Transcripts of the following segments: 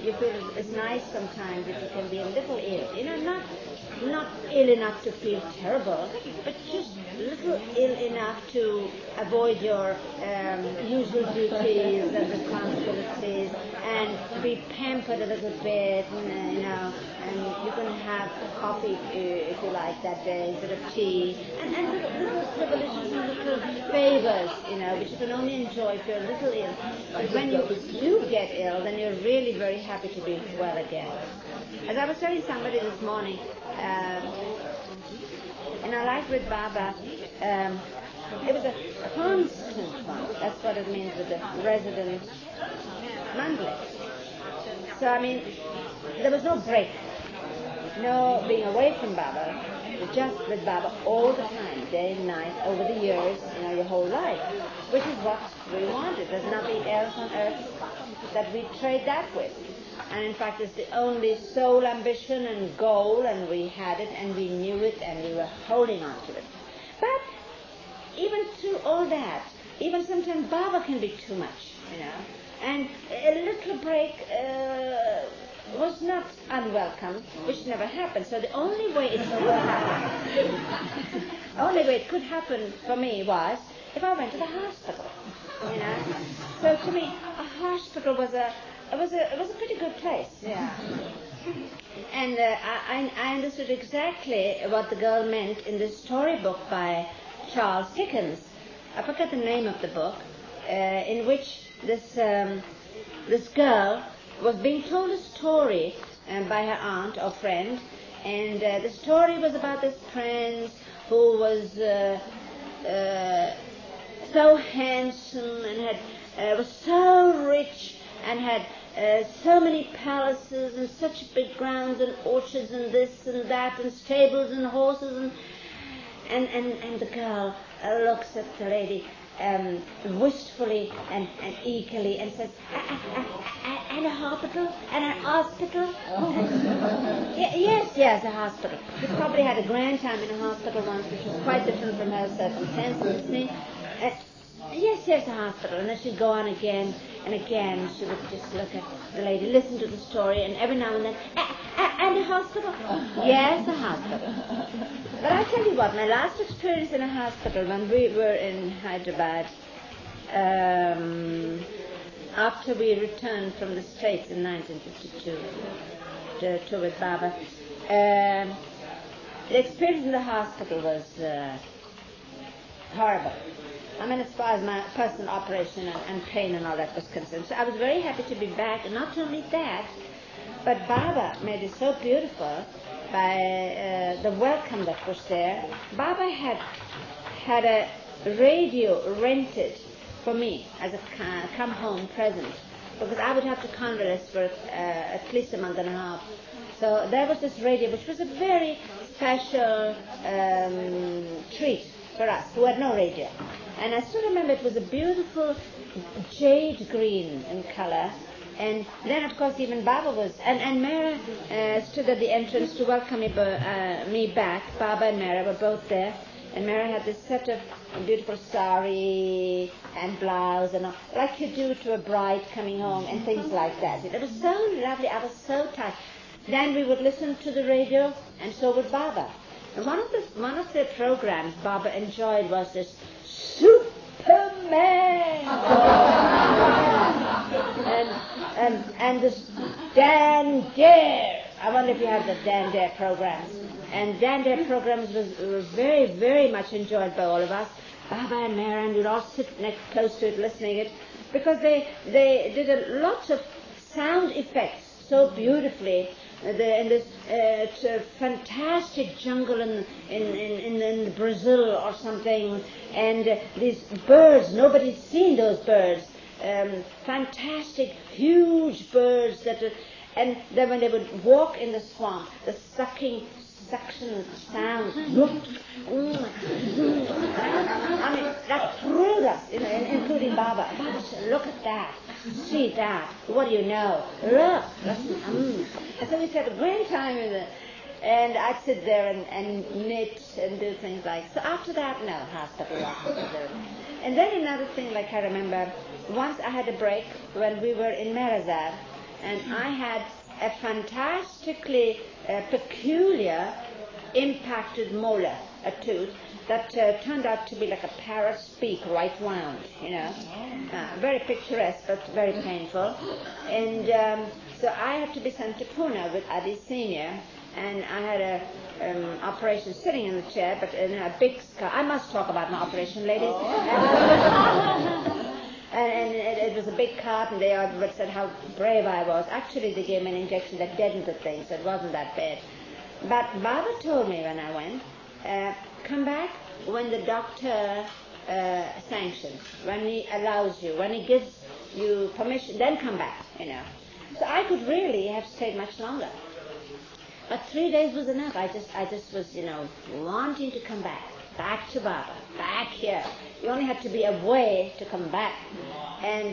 you feel it's nice sometimes if you can be a little ill. Not ill enough to feel terrible, but just a little ill enough to avoid your usual duties and responsibilities and be pampered a little bit, and you can have coffee if you like that day instead of tea, and little privileges and little favors, which you can only enjoy if you're a little ill. But when you do get ill, then you're really very happy to be well again. As I was telling somebody this morning, in our life with Baba, it was a constant one. That's what it means with the resident mandlik. So, there was no break, no being away from Baba, just with Baba all the time, day and night, over the years, your whole life, which is what we wanted. There's nothing else on earth that we trade that with. And in fact, it's the only sole ambition and goal, and we had it, and we knew it, and we were holding on to it. But even through all that, even sometimes Baba can be too much, and a little break was not unwelcome, which never happened. So the only way it could happen for me was if I went to the hospital, So to me, a hospital was a pretty good place, And I understood exactly what the girl meant in the storybook by Charles Dickens. I forget the name of the book, in which this girl was being told a story by her aunt or friend, and the story was about this prince who was so handsome and was so rich and had so many palaces and such big grounds and orchards and this and that and stables and horses and the girl looks at the lady wistfully and eagerly and says, and a hospital? And an hospital? Yes, a hospital. She probably had a grand time in a hospital once, which was quite different from her circumstances, you see. Yes, a hospital. And then she'd go on again and again. She would just look at the lady, listen to the story, and every now and then, and a hospital? Yes, a hospital. But I tell you what, my last experience in a hospital when we were in Hyderabad, after we returned from the States in 1952 to with Baba, the experience in the hospital was horrible. As far as my personal operation and pain and all that was concerned. So I was very happy to be back, and not only that, but Baba made it so beautiful by the welcome that was there. Baba had a radio rented for me as a come-home present, because I would have to convalesce for at least a month and a half. So there was this radio, which was a very special treat for us who had no radio. And I still remember it was a beautiful jade green in color. And then, of course, even Baba was... And Mara stood at the entrance to welcome me back. Baba and Mara were both there. And Mara had this set of beautiful sari and blouse, and all, like you do to a bride coming home, and things like that. It was so lovely. I was so touched. Then we would listen to the radio, and so would Baba. And one of the programs Baba enjoyed was this Superman! and this Dan Dare. I wonder if you have the Dan Dare programs. And Dan Dare programs were very, very much enjoyed by all of us. Baba and Mara, and we'd all sit close to it listening it, because they did a lot of sound effects so beautifully. In this fantastic jungle in Brazil or something, and these birds, nobody's seen those birds, fantastic, huge birds and then when they would walk in the swamp, the suction sound, that thrilled us, including Baba. Baba said, look at that, see that, what do you know? Look, And so we had a great time and I'd sit there and knit and do things like. So after that, no, hospital. And then another thing, like I remember, once I had a break when we were in Marazar, and I had a fantastically peculiar impacted molar, a tooth, that turned out to be like a parrot's beak right round, very picturesque but very painful. And so I had to be sent to Pune with Adi Senior, and I had a operation sitting in the chair, but in a big scar. I must talk about my operation, ladies. And it was a big cut, and they said how brave I was. Actually, they gave me an injection that deadened the thing, so it wasn't that bad. But Baba told me when I went, come back when the doctor sanctions, when he allows you, when he gives you permission, then come back, So I could really have stayed much longer. But 3 days was enough. I just was, wanting to come back to Baba, back here. You only had to be away to come back. And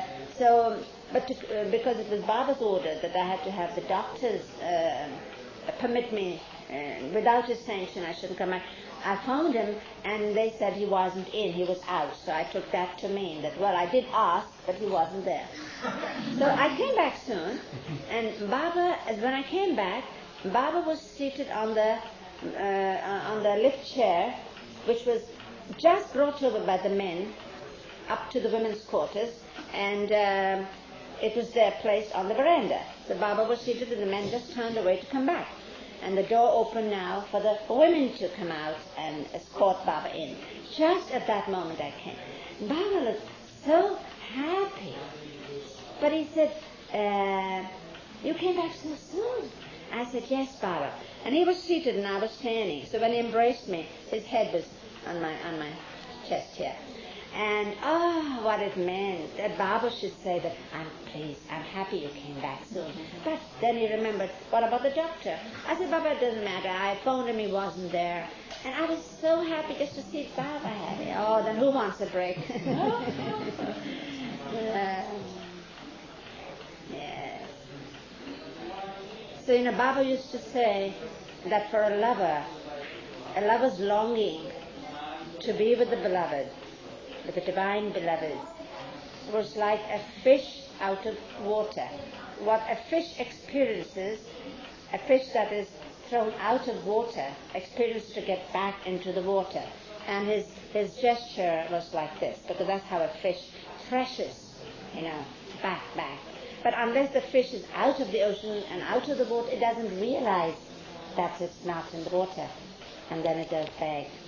because it was Baba's order that I had to have the doctors permit me, without his sanction I shouldn't come back. I phoned him and they said he wasn't in, he was out. So I took that to mean that, well, I did ask, but he wasn't there. So I came back soon, and Baba, when I came back, Baba was seated on the lift chair, which was just brought over by the men up to the women's quarters, and it was their place on the veranda. So Baba was seated and the men just turned away to come back. And the door opened now for the women to come out and escort Baba in. Just at that moment I came. Baba was so happy. But he said, you came back so soon. I said, yes, Baba. And he was seated and I was standing. So when he embraced me, his head was on my chest here. And what it meant that Baba should say that, I'm pleased, I'm happy you came back soon. But then he remembered, what about the doctor? I said, Baba, it doesn't matter. I phoned him, he wasn't there. And I was so happy just to see Baba happy. Oh, then who wants a break? Yes. So, Baba used to say that for a lover's longing to be with the beloved, with the divine beloved, was like a fish out of water. What a fish experiences, a fish that is thrown out of water, experiences to get back into the water. And his gesture was like this, because that's how a fish threshes, back. But unless the fish is out of the ocean and out of the water, it doesn't realize that it's not in the water. And then it goes back.